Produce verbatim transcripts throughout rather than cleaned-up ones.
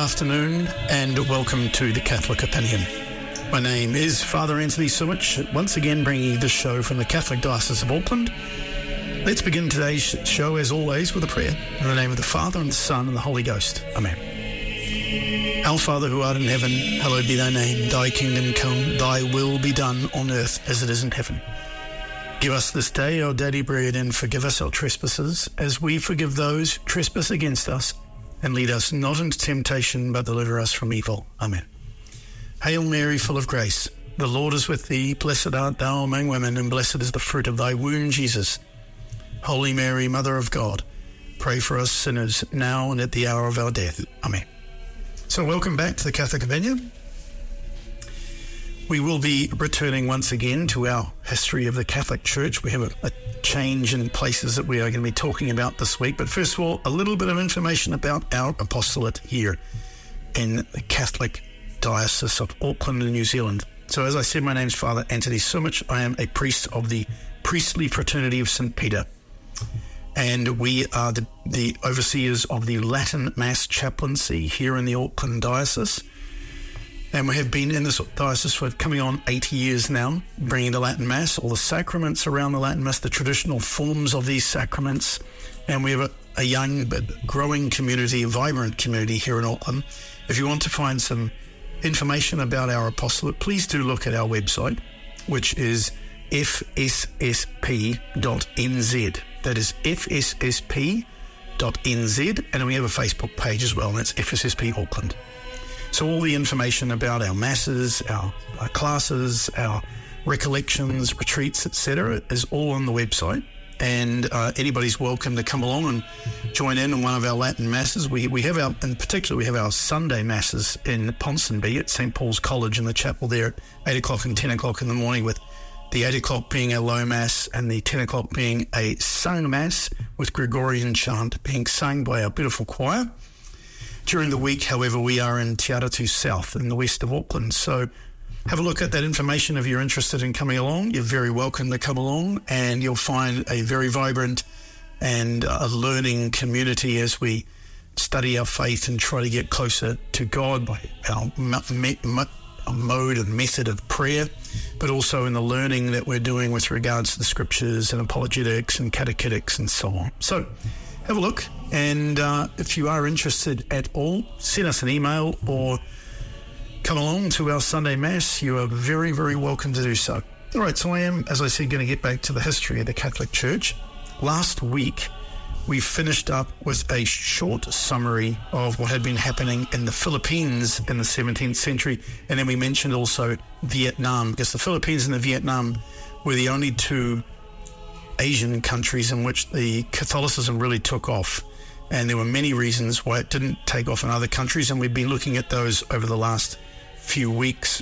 afternoon and welcome to The Catholic Opinion. My name is Father Anthony Sumich, once again bringing you this show from the Catholic Diocese of Auckland. Let's begin today's show, as always, with a prayer. In the name of the Father, and the Son, and the Holy Ghost. Amen. Our Father who art in heaven, hallowed be thy name. Thy kingdom come, thy will be done on earth as it is in heaven. Give us this day our daily bread, and forgive us our trespasses, as we forgive those who trespass against us. And lead us not into temptation, but deliver us from evil. Amen. Hail Mary, full of grace, the Lord is with thee. Blessed art thou among women, and blessed is the fruit of thy womb, Jesus. Holy Mary, Mother of God, pray for us sinners, now and at the hour of our death. Amen. So welcome back to the Catholic Opinion. We will be returning once again to our history of the Catholic Church. We have a, a change in places that we are going to be talking about this week. But first of all, a little bit of information about our apostolate here in the Catholic Diocese of Auckland and New Zealand. So as I said, my name is Father Anthony Sumich. I am a priest of the Priestly Fraternity of Saint Peter. And we are the, the overseers of the Latin Mass chaplaincy here in the Auckland Diocese. And we have been in this diocese for coming on eighty years now, bringing the Latin Mass, all the sacraments around the Latin Mass, the traditional forms of these sacraments. And we have a, a young but growing community, a vibrant community here in Auckland. If you want to find some information about our apostolate, please do look at our website, which is f s s p dot n z. That is f s s p dot n z. And we have a Facebook page as well, and that's F S S P Auckland. So all the information about our masses, our, our classes, our recollections, retreats, et cetera is all on the website. And uh, anybody's welcome to come along and join in on one of our Latin masses. We we have our, in particular, we have our Sunday masses in Ponsonby at Saint Paul's College in the chapel there at eight o'clock and ten o'clock in the morning, with the eight o'clock being a low mass and the ten o'clock being a sung mass with Gregorian chant being sung by our beautiful choir. During the week, however, we are in Te Aratu South in the west of Auckland. So have a look at that information if you're interested in coming along. You're very welcome to come along, and you'll find a very vibrant and a learning community as we study our faith and try to get closer to God by our me- me- mode and method of prayer, but also in the learning that we're doing with regards to the scriptures and apologetics and catechetics and so on. So have a look, and uh, if you are interested at all, send us an email or come along to our Sunday Mass. You are very, very welcome to do so. All right, so I am, as I said, going to get back to the history of the Catholic Church. Last week, we finished up with a short summary of what had been happening in the Philippines in the seventeenth century, and then we mentioned also Vietnam, because the Philippines and the Vietnam were the only two Asian countries in which the Catholicism really took off. And there were many reasons why it didn't take off in other countries, and we've been looking at those over the last few weeks.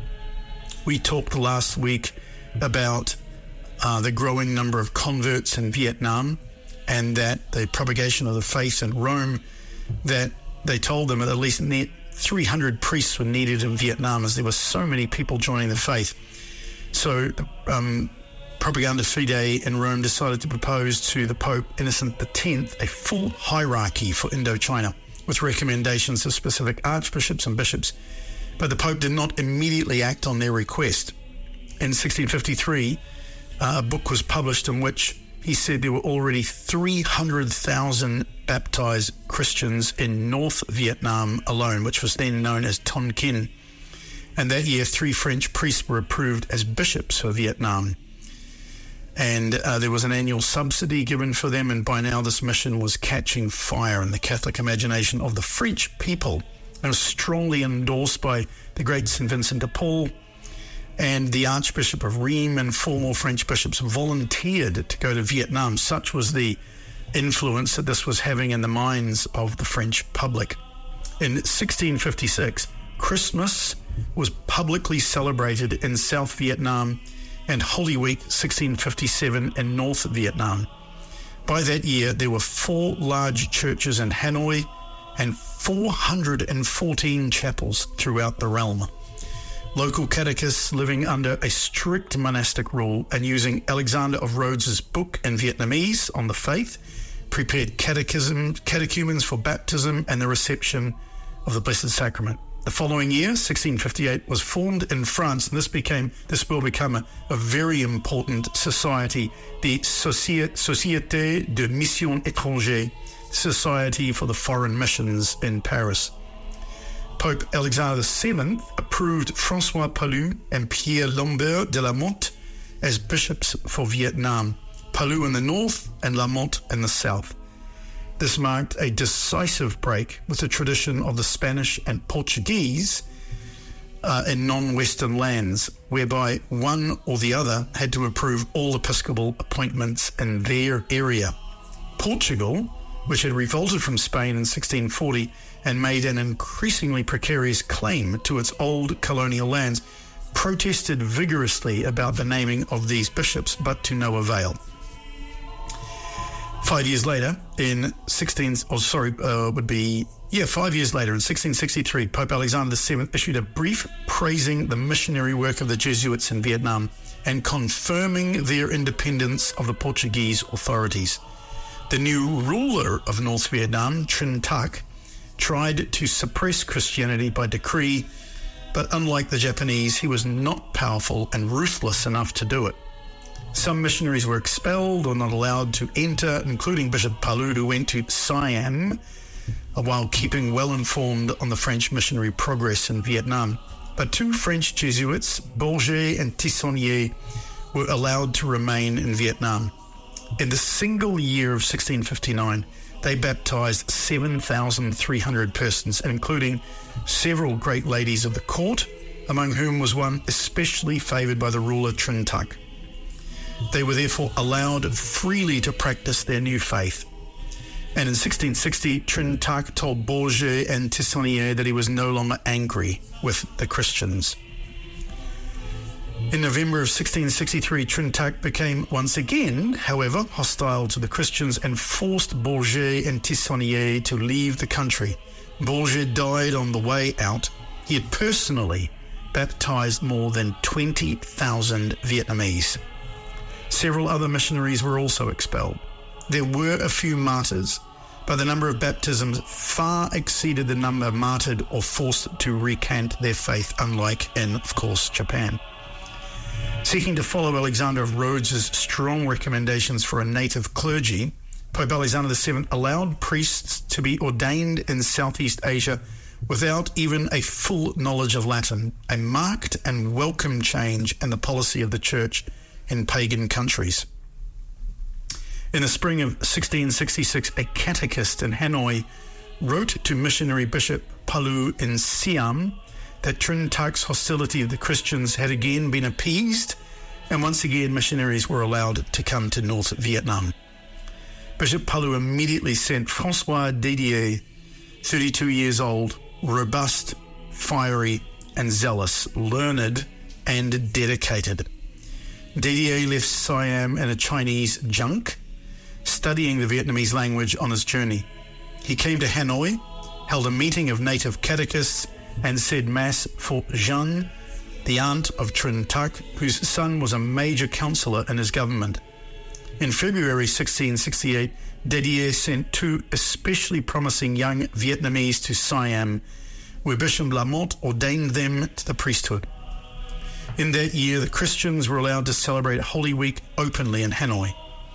We talked last week about uh, the growing number of converts in Vietnam, and that the propagation of the faith in Rome, that they told them that at least three hundred priests were needed in Vietnam, as there were so many people joining the faith. So um, Propaganda Fide in Rome decided to propose to the Pope Innocent the tenth a full hierarchy for Indochina, with recommendations of specific archbishops and bishops. But the Pope did not immediately act on their request. In sixteen fifty-three, uh, a book was published in which he said there were already three hundred thousand baptized Christians in North Vietnam alone, which was then known as Tonkin. And that year, three French priests were approved as bishops for Vietnam. And uh, there was an annual subsidy given for them, and by now this mission was catching fire in the Catholic imagination of the French people. It was strongly endorsed by the great Saint Vincent de Paul, and the Archbishop of Rheims and four more French bishops volunteered to go to Vietnam. Such was the influence that this was having in the minds of the French public. In sixteen fifty-six, Christmas was publicly celebrated in South Vietnam, and Holy Week sixteen fifty-seven in North Vietnam. By that year, there were four large churches in Hanoi and four hundred fourteen chapels throughout the realm. Local catechists living under a strict monastic rule and using Alexander of Rhodes's book in Vietnamese on the faith prepared catechism, catechumens for baptism and the reception of the Blessed Sacrament. The following year, sixteen fifty-eight, was formed in France, and this became this will become a, a very important society, the Société de Mission Étrangère, Society for the Foreign Missions in Paris. Pope Alexander the seventh approved François Palu and Pierre Lambert de la Motte as bishops for Vietnam, Palu in the north and La Motte in the south. This marked a decisive break with the tradition of the Spanish and Portuguese uh, in non-Western lands, whereby one or the other had to approve all episcopal appointments in their area. Portugal, which had revolted from Spain in sixteen forty and made an increasingly precarious claim to its old colonial lands, protested vigorously about the naming of these bishops, but to no avail. Five years later, in sixteen, oh sorry, uh, would be yeah, five years later, in sixteen sixty-three, Pope Alexander the seventh issued a brief praising the missionary work of the Jesuits in Vietnam and confirming their independence of the Portuguese authorities. The new ruler of North Vietnam, Trinh Tac, tried to suppress Christianity by decree, but unlike the Japanese, he was not powerful and ruthless enough to do it. Some missionaries were expelled or not allowed to enter, including Bishop Palu, who went to Siam while keeping well informed on the French missionary progress in Vietnam. But two French Jesuits, Bourget and Tissonnier, were allowed to remain in Vietnam. In the single year of sixteen fifty-nine, they baptized seven thousand three hundred persons, including several great ladies of the court, among whom was one especially favoured by the ruler Trinh Tac. They were therefore allowed freely to practice their new faith. And in sixteen sixty, Trinh Tac told Bourget and Tissonnier that he was no longer angry with the Christians. In November of sixteen sixty-three, Trinh Tac became once again, however, hostile to the Christians and forced Bourget and Tissonnier to leave the country. Bourget died on the way out. He had personally baptized more than twenty thousand Vietnamese. Several other missionaries were also expelled. There were a few martyrs, but the number of baptisms far exceeded the number martyred or forced to recant their faith, unlike in, of course, Japan. Seeking to follow Alexander of Rhodes' strong recommendations for a native clergy, Pope Alexander the seventh allowed priests to be ordained in Southeast Asia without even a full knowledge of Latin, a marked and welcome change in the policy of the Church in pagan countries. In the spring of sixteen sixty-six, a catechist in Hanoi wrote to missionary Bishop Palu in Siam that Trinh Tac's hostility of the Christians had again been appeased, and once again missionaries were allowed to come to North Vietnam. Bishop Palu immediately sent François Didier, thirty-two years old, robust, fiery, and zealous, learned, and dedicated. Didier left Siam in a Chinese junk, studying the Vietnamese language on his journey. He came to Hanoi, held a meeting of native catechists, and said Mass for Jeanne, the aunt of Trinh Tac, whose son was a major councillor in his government. In February sixteen sixty-eight, Didier sent two especially promising young Vietnamese to Siam, where Bishop La Motte ordained them to the priesthood. In that year, the Christians were allowed to celebrate Holy Week openly in Hanoi.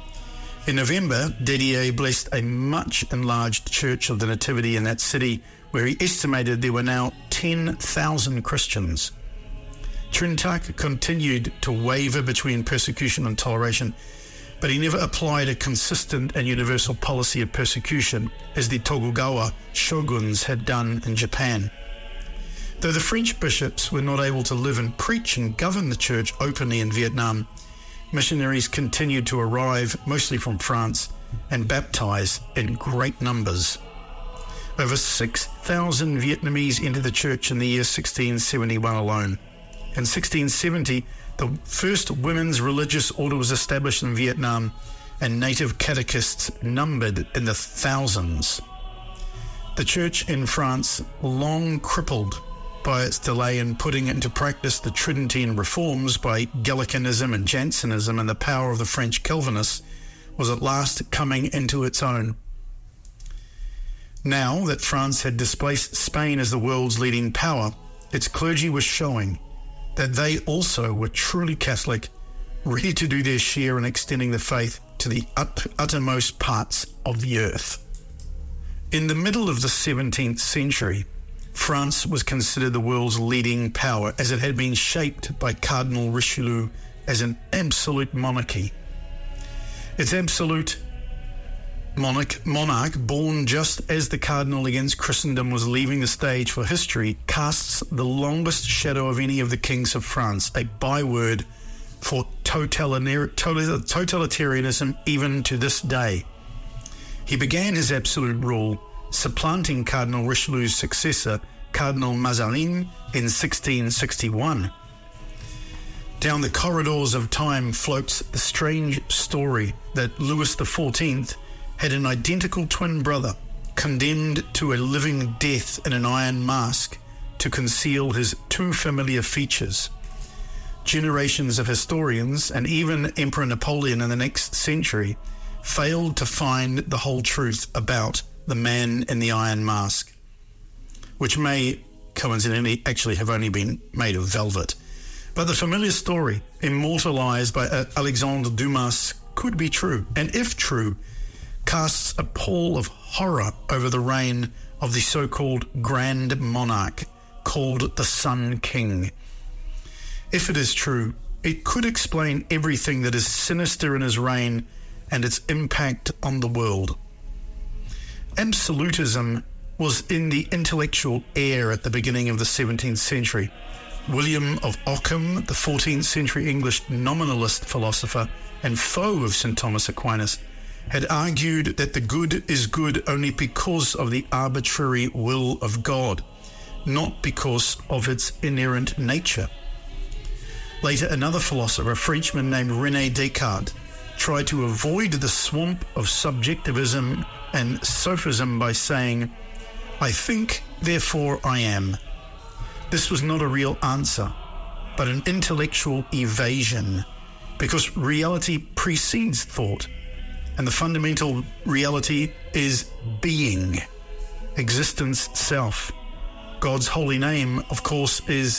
In November, Didier blessed a much enlarged Church of the Nativity in that city, where he estimated there were now ten thousand Christians. Trinh Tac continued to waver between persecution and toleration, but he never applied a consistent and universal policy of persecution, as the Tokugawa shoguns had done in Japan. Though the French bishops were not able to live and preach and govern the church openly in Vietnam, missionaries continued to arrive, mostly from France, and baptize in great numbers. Over six thousand Vietnamese entered the church in the year sixteen seventy-one alone. In sixteen seventy, the first women's religious order was established in Vietnam, and native catechists numbered in the thousands. The church in France, long crippled by its delay in putting into practice the Tridentine reforms by Gallicanism and Jansenism and the power of the French Calvinists, was at last coming into its own. Now that France had displaced Spain as the world's leading power, its clergy was showing that they also were truly Catholic, ready to do their share in extending the faith to the ut- uttermost parts of the earth. In the middle of the seventeenth century, France was considered the world's leading power as it had been shaped by Cardinal Richelieu as an absolute monarchy. Its absolute monarch, monarch, born just as the cardinal against Christendom was leaving the stage for history, casts the longest shadow of any of the kings of France, a byword for totalitarianism even to this day. He began his absolute rule supplanting Cardinal Richelieu's successor, Cardinal Mazarin, in sixteen sixty-one. Down the corridors of time floats the strange story that Louis the fourteenth had an identical twin brother condemned to a living death in an iron mask to conceal his too familiar features. Generations of historians, and even Emperor Napoleon in the next century, failed to find the whole truth about the man in the iron mask, which may coincidentally actually have only been made of velvet. But the familiar story, immortalized by Alexandre Dumas, could be true, and if true, casts a pall of horror over the reign of the so-called Grand Monarch, called the Sun King. If it is true, it could explain everything that is sinister in his reign and its impact on the world. Absolutism was in the intellectual air at the beginning of the seventeenth century. William of Ockham, the fourteenth century English nominalist philosopher and foe of Saint Thomas Aquinas, had argued that the good is good only because of the arbitrary will of God, not because of its inherent nature. Later, another philosopher, a Frenchman named René Descartes, tried to avoid the swamp of subjectivism and sophism by saying, "I think, therefore I am." This was not a real answer, but an intellectual evasion, because reality precedes thought, and the fundamental reality is being, existence self. God's holy name, of course, is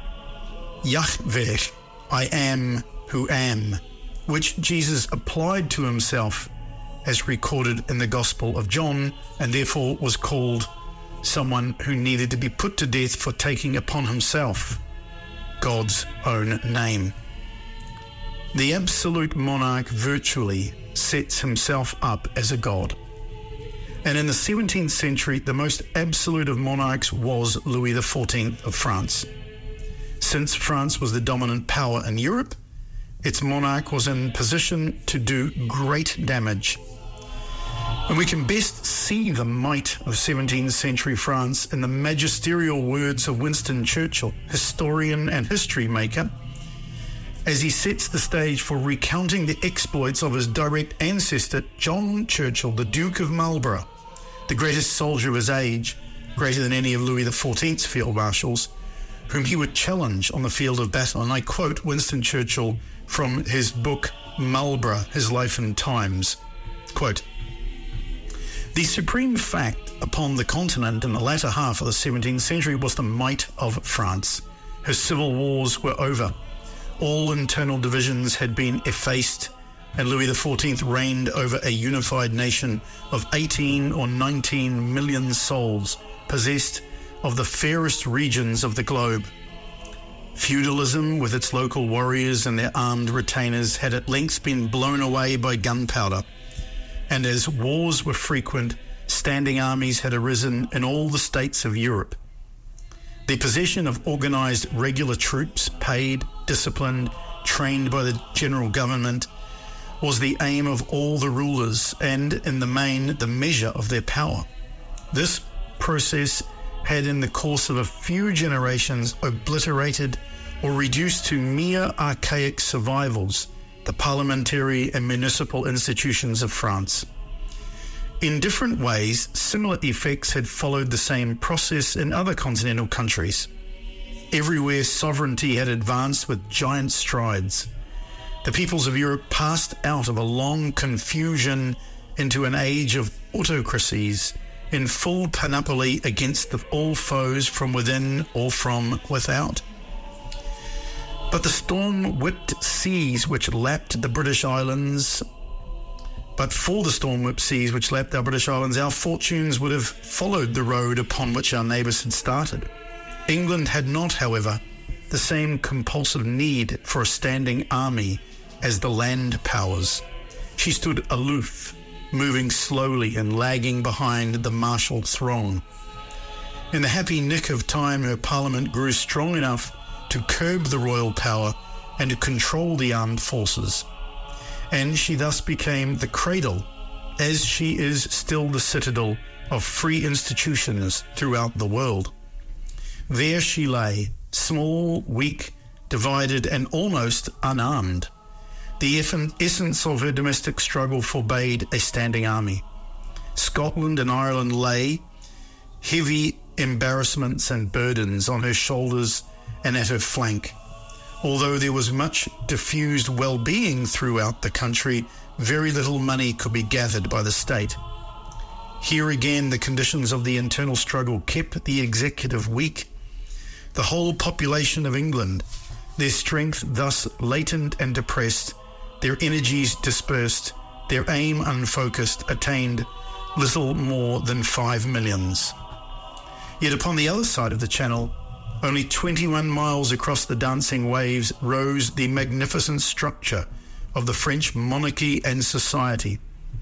Yahweh, I am who am, which Jesus applied to himself as recorded in the Gospel of John, and therefore was called someone who needed to be put to death for taking upon himself God's own name. The absolute monarch virtually sets himself up as a god. And in the seventeenth century, the most absolute of monarchs was Louis the fourteenth of France. Since France was the dominant power in Europe, its monarch was in position to do great damage. And we can best see the might of seventeenth century France in the magisterial words of Winston Churchill, historian and history maker, as he sets the stage for recounting the exploits of his direct ancestor, John Churchill, the Duke of Marlborough, the greatest soldier of his age, greater than any of Louis the fourteenth's field marshals, whom he would challenge on the field of battle. And I quote Winston Churchill from his book Marlborough, His Life and Times, quote, "The supreme fact upon the continent in the latter half of the seventeenth century was the might of France. Her civil wars were over. All internal divisions had been effaced, and Louis the fourteenth reigned over a unified nation of eighteen or nineteen million souls, possessed of the fairest regions of the globe. Feudalism, with its local warriors and their armed retainers, had at length been blown away by gunpowder, and as wars were frequent, standing armies had arisen in all the states of Europe. The possession of organised regular troops, paid, disciplined, trained by the general government, was the aim of all the rulers and, in the main, the measure of their power. This process had in the course of a few generations obliterated or reduced to mere archaic survivals the parliamentary and municipal institutions of France. In different ways, similar effects had followed the same process in other continental countries. Everywhere sovereignty had advanced with giant strides. The peoples of Europe passed out of a long confusion into an age of autocracies in full panoply against the, all foes from within or from without. But the storm-whipped seas which lapped the British Islands, but for the storm-whipped seas which lapped our British Islands, our fortunes would have followed the road upon which our neighbours had started. England had not, however, the same compulsive need for a standing army as the land powers. She stood aloof, moving slowly and lagging behind the martial throng. In the happy nick of time, her parliament grew strong enough to curb the royal power and to control the armed forces, and she thus became the cradle, as she is still the citadel, of free institutions throughout the world. There she lay, small, weak, divided, and almost unarmed. The essence of her domestic struggle forbade a standing army. Scotland and Ireland lay, heavy embarrassments and burdens on her shoulders and at her flank. Although there was much diffused well-being throughout the country, very little money could be gathered by the state. Here again, the conditions of the internal struggle kept the executive weak. The whole population of England, their strength thus latent and depressed, their energies dispersed, their aim unfocused, attained little more than five millions. Yet upon the other side of the channel, only twenty-one miles across the dancing waves, rose the magnificent structure of the French monarchy and society.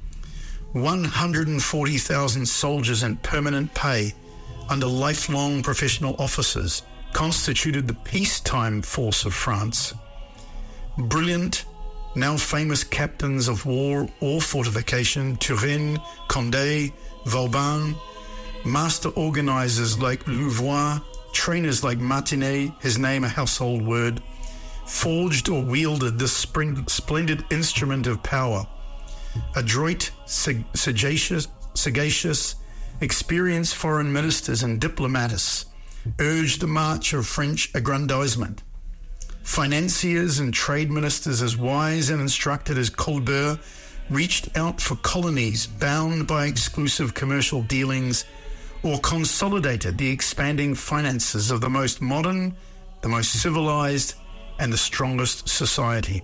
one hundred forty thousand soldiers in permanent pay under lifelong professional officers constituted the peacetime force of France. Brilliant, now famous captains of war or fortification, Turenne, Condé, Vauban, master organizers like Louvois, trainers like Martinet, his name a household word, forged or wielded this splendid instrument of power. Adroit, sagacious, sagacious, experienced foreign ministers and diplomatists urged the march of French aggrandizement. Financiers and trade ministers as wise and instructed as Colbert reached out for colonies bound by exclusive commercial dealings, or consolidated the expanding finances of the most modern, the most civilized, and the strongest society.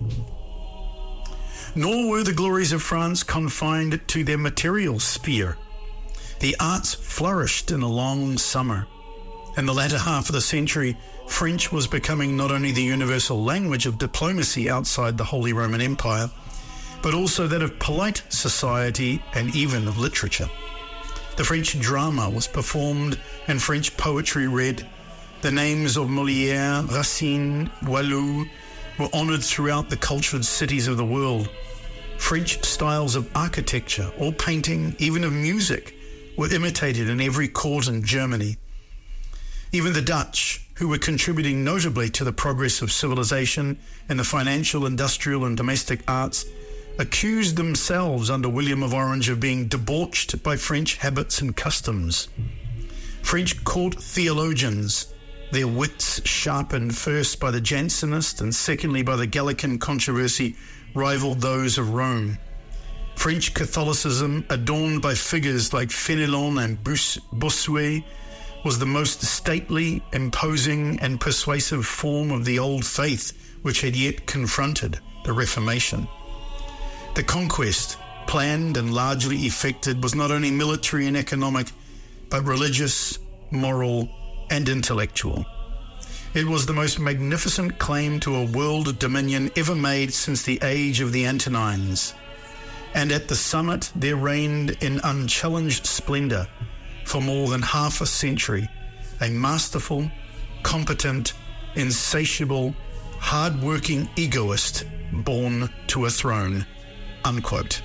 Nor were the glories of France confined to their material sphere. The arts flourished in a long summer. In the latter half of the century, French was becoming not only the universal language of diplomacy outside the Holy Roman Empire, but also that of polite society and even of literature. The French drama was performed and French poetry read. The names of Molière, Racine, Boileau were honoured throughout the cultured cities of the world. French styles of architecture or painting, even of music, were imitated in every court in Germany. Even the Dutch, who were contributing notably to the progress of civilization in the financial, industrial and domestic arts, accused themselves under William of Orange of being debauched by French habits and customs. French court theologians, their wits sharpened first by the Jansenist and secondly by the Gallican controversy, rivaled those of Rome. French Catholicism, adorned by figures like Fénelon and Bossuet, was the most stately, imposing and persuasive form of the old faith which had yet confronted the Reformation. The conquest, planned and largely effected, was not only military and economic, but religious, moral, and intellectual. It was the most magnificent claim to a world dominion ever made since the age of the Antonines. And at the summit there reigned in unchallenged splendour for more than half a century a masterful, competent, insatiable, hard-working egoist born to a throne. Unquote.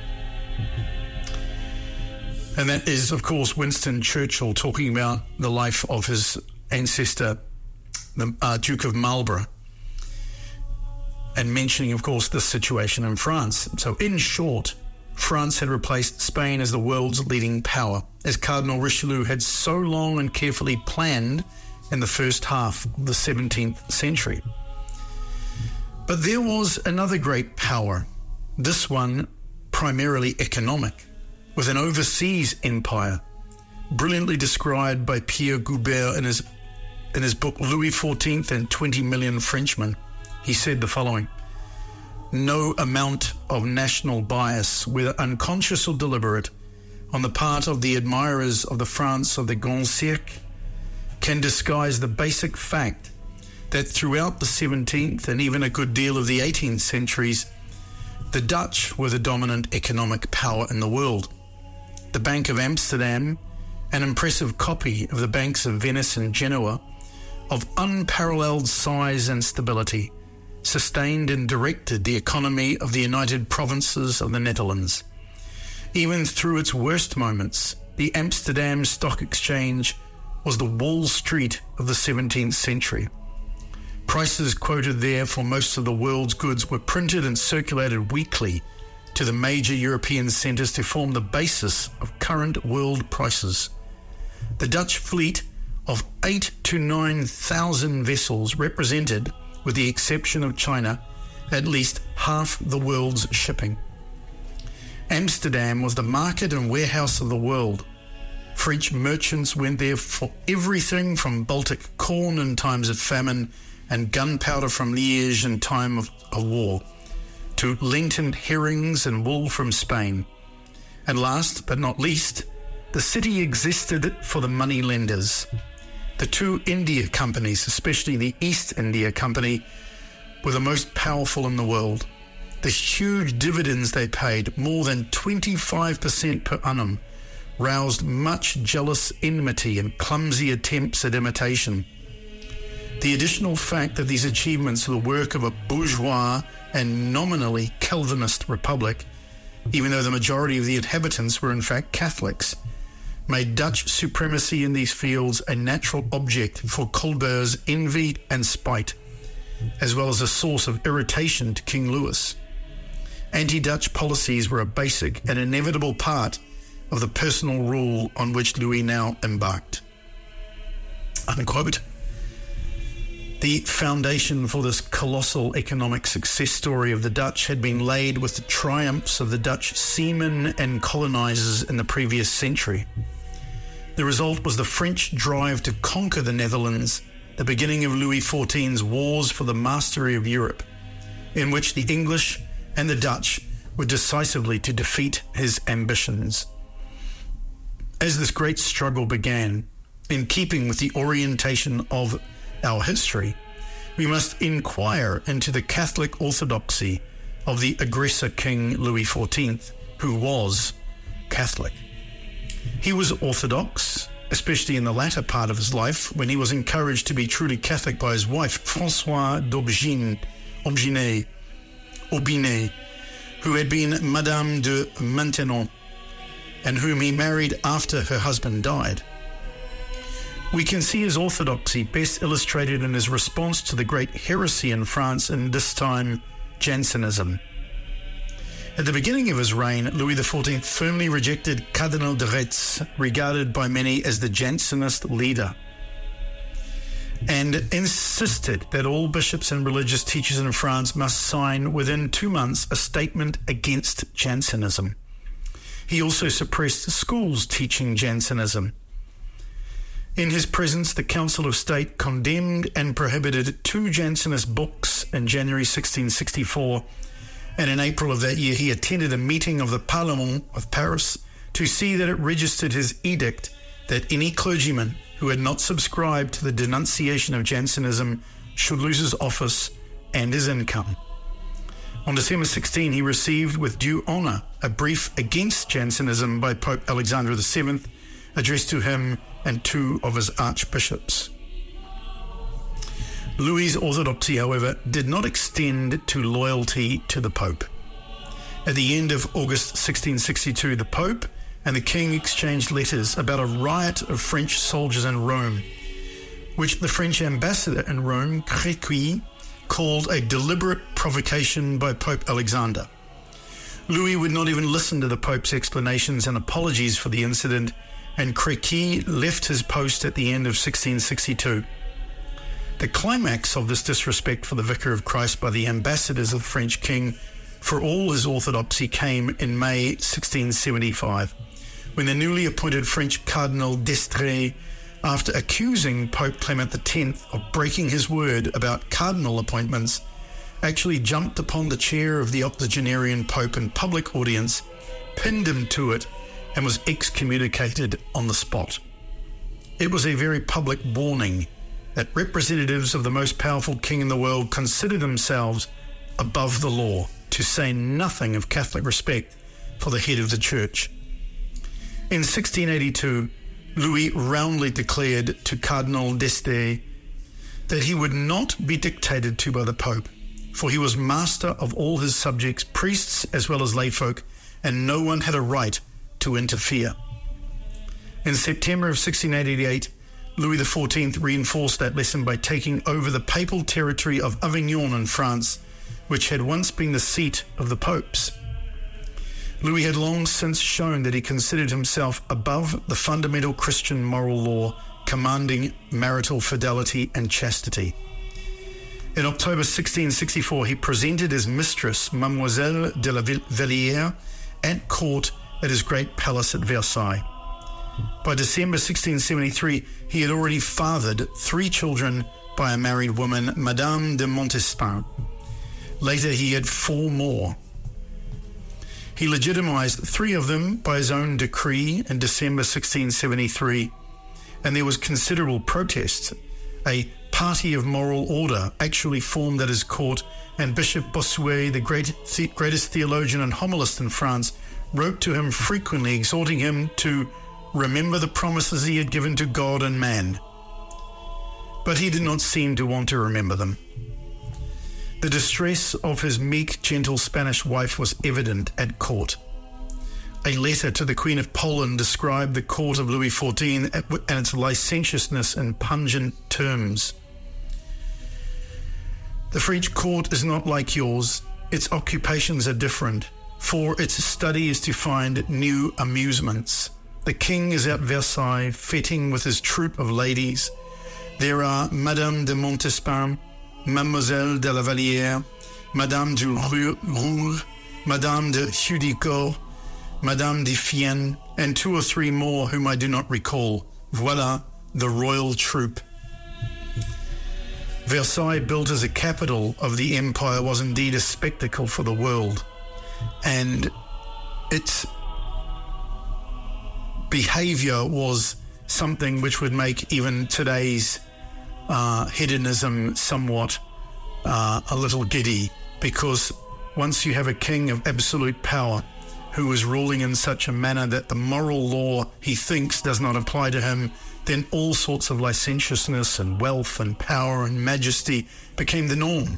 And that is, of course, Winston Churchill talking about the life of his ancestor, the uh, Duke of Marlborough, and mentioning, of course, this situation in France. So, in short, France had replaced Spain as the world's leading power, as Cardinal Richelieu had so long and carefully planned in the first half of the seventeenth century. But there was another great power, this one primarily economic, with an overseas empire, brilliantly described by Pierre Goubert in his, in his book Louis the fourteenth and twenty million Frenchmen. He said the following: "No amount of national bias, whether unconscious or deliberate, on the part of the admirers of the France of the Grand Siècle, can disguise the basic fact that throughout the seventeenth and even a good deal of the eighteenth centuries, the Dutch were the dominant economic power in the world. The Bank of Amsterdam, an impressive copy of the banks of Venice and Genoa, of unparalleled size and stability, sustained and directed the economy of the United Provinces of the Netherlands. Even through its worst moments, the Amsterdam Stock Exchange was the Wall Street of the seventeenth century. Prices quoted there for most of the world's goods were printed and circulated weekly to the major European centres to form the basis of current world prices. The Dutch fleet of eight to nine thousand vessels represented, with the exception of China, at least half the world's shipping. Amsterdam was the market and warehouse of the world. French merchants went there for everything from Baltic corn in times of famine and gunpowder from Liège in time of, of war, to Lenten herrings and wool from Spain. And last but not least, the city existed for the money lenders. The two India companies, especially the East India Company, were the most powerful in the world. The huge dividends they paid, more than twenty-five percent per annum, roused much jealous enmity and clumsy attempts at imitation. The additional fact that these achievements were the work of a bourgeois and nominally Calvinist republic, even though the majority of the inhabitants were in fact Catholics, made Dutch supremacy in these fields a natural object for Colbert's envy and spite, as well as a source of irritation to King Louis. Anti-Dutch policies were a basic and inevitable part of the personal rule on which Louis now embarked." Unquote. The foundation for this colossal economic success story of the Dutch had been laid with the triumphs of the Dutch seamen and colonizers in the previous century. The result was the French drive to conquer the Netherlands, the beginning of Louis the fourteenth's wars for the mastery of Europe, in which the English and the Dutch were decisively to defeat his ambitions. As this great struggle began, in keeping with the orientation of our history, we must inquire into the Catholic orthodoxy of the aggressor King Louis the fourteenth, who was Catholic. He was Orthodox, especially in the latter part of his life, when he was encouraged to be truly Catholic by his wife, Françoise d'Aubigné, Aubigné, Aubinet, who had been Madame de Maintenon, and whom he married after her husband died. We can see his orthodoxy best illustrated in his response to the great heresy in France, in this time Jansenism. At the beginning of his reign, Louis the fourteenth firmly rejected Cardinal de Retz, regarded by many as the Jansenist leader, and insisted that all bishops and religious teachers in France must sign within two months a statement against Jansenism. He also suppressed schools teaching Jansenism. In his presence, the Council of State condemned and prohibited two Jansenist books in January sixteen sixty-four, and in April of that year he attended a meeting of the Parlement of Paris to see that it registered his edict that any clergyman who had not subscribed to the denunciation of Jansenism should lose his office and his income. On December sixteenth, he received with due honour a brief against Jansenism by Pope Alexander the seventh, addressed to him and two of his archbishops. Louis's orthodoxy, however, did not extend to loyalty to the Pope. At the end of August sixteen sixty-two, the Pope and the King exchanged letters about a riot of French soldiers in Rome, which the French ambassador in Rome, Créqui, called a deliberate provocation by Pope Alexander. Louis would not even listen to the Pope's explanations and apologies for the incident, and Créqui left his post at the end of sixteen sixty-two. The climax of this disrespect for the Vicar of Christ by the ambassadors of the French king for all his orthodoxy came in May sixteen seventy-five, when the newly appointed French Cardinal d'Estrees, after accusing Pope Clement the tenth of breaking his word about cardinal appointments, actually jumped upon the chair of the octogenarian Pope in public audience, pinned him to it, and was excommunicated on the spot. It was a very public warning that representatives of the most powerful king in the world consider themselves above the law, to say nothing of Catholic respect for the head of the church. In sixteen eighty-two, Louis roundly declared to Cardinal d'Este that he would not be dictated to by the Pope, for he was master of all his subjects, priests as well as layfolk, and no one had a right to interfere. In September of sixteen eighty-eight, Louis the fourteenth reinforced that lesson by taking over the papal territory of Avignon in France, which had once been the seat of the popes. Louis had long since shown that he considered himself above the fundamental Christian moral law commanding marital fidelity and chastity. In October sixteen sixty-four, he presented his mistress, Mademoiselle de la Vallière, at court at his great palace at Versailles. By December sixteen seventy-three, he had already fathered three children by a married woman, Madame de Montespan. Later, he had four more. He legitimized three of them by his own decree in December sixteen seventy-three, and there was considerable protest. A party of moral order actually formed at his court, and Bishop Bossuet, the great, the greatest theologian and homilist in France, wrote to him frequently, exhorting him to remember the promises he had given to God and man. But he did not seem to want to remember them. The distress of his meek, gentle Spanish wife was evident at court. A letter to the Queen of Poland described the court of Louis the fourteenth and its licentiousness in pungent terms. The French court is not like yours. Its occupations are different, for its study is to find new amusements. The king is at Versailles, feting with his troop of ladies. There are Madame de Montespan, Mademoiselle de la Vallière, Madame du Roule, Madame de Judicault, Madame de Fienne, and two or three more whom I do not recall. Voila, the royal troop. Versailles, built as a capital of the empire, was indeed a spectacle for the world, and its behavior was something which would make even today's uh, hedonism somewhat uh, a little giddy, because once you have a king of absolute power who is ruling in such a manner that the moral law he thinks does not apply to him, then all sorts of licentiousness and wealth and power and majesty became the norm.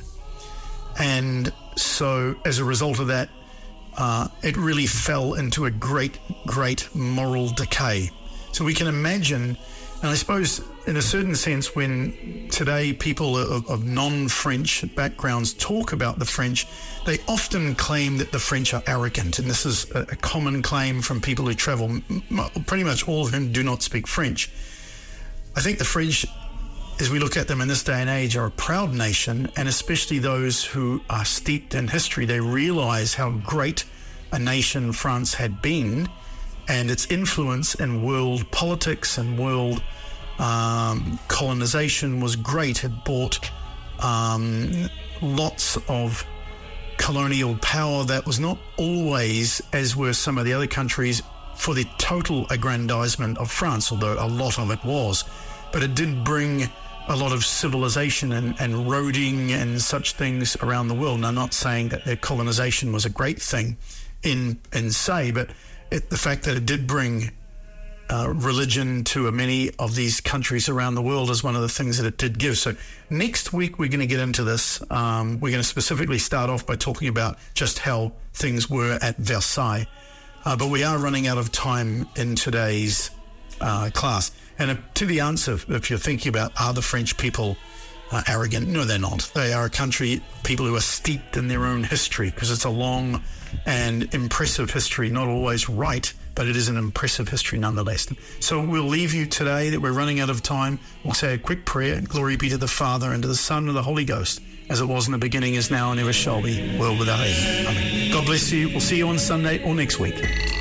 And so as a result of that, uh, it really fell into a great, great moral decay. So we can imagine, and I suppose in a certain sense, when today people of, of non-French backgrounds talk about the French, they often claim that the French are arrogant. And this is a, a common claim from people who travel, pretty much all of whom do not speak French. I think the French, as we look at them in this day and age, are a proud nation, and especially those who are steeped in history, they realize how great a nation France had been, and its influence in world politics and world um, colonization was great. It brought um, lots of colonial power that was not always, as were some of the other countries, for the total aggrandizement of France, although a lot of it was. But it did bring a lot of civilization and, and roading and such things around the world. And I'm not saying that their colonization was a great thing in, in say, but it, the fact that it did bring uh, religion to many of these countries around the world is one of the things that it did give. So next week we're going to get into this. Um, we're going to specifically start off by talking about just how things were at Versailles. Uh, but we are running out of time in today's uh, class. And uh, to the answer, if you're thinking about, are the French people uh, arrogant? No, they're not. They are a country, people who are steeped in their own history, because it's a long and impressive history, not always right, but it is an impressive history nonetheless. So we'll leave you today that we're running out of time. We'll say a quick prayer. Glory be to the Father, and to the Son, and the Holy Ghost, as it was in the beginning, is now, and ever shall be, world without end. Amen. God bless you. We'll see you on Sunday or next week.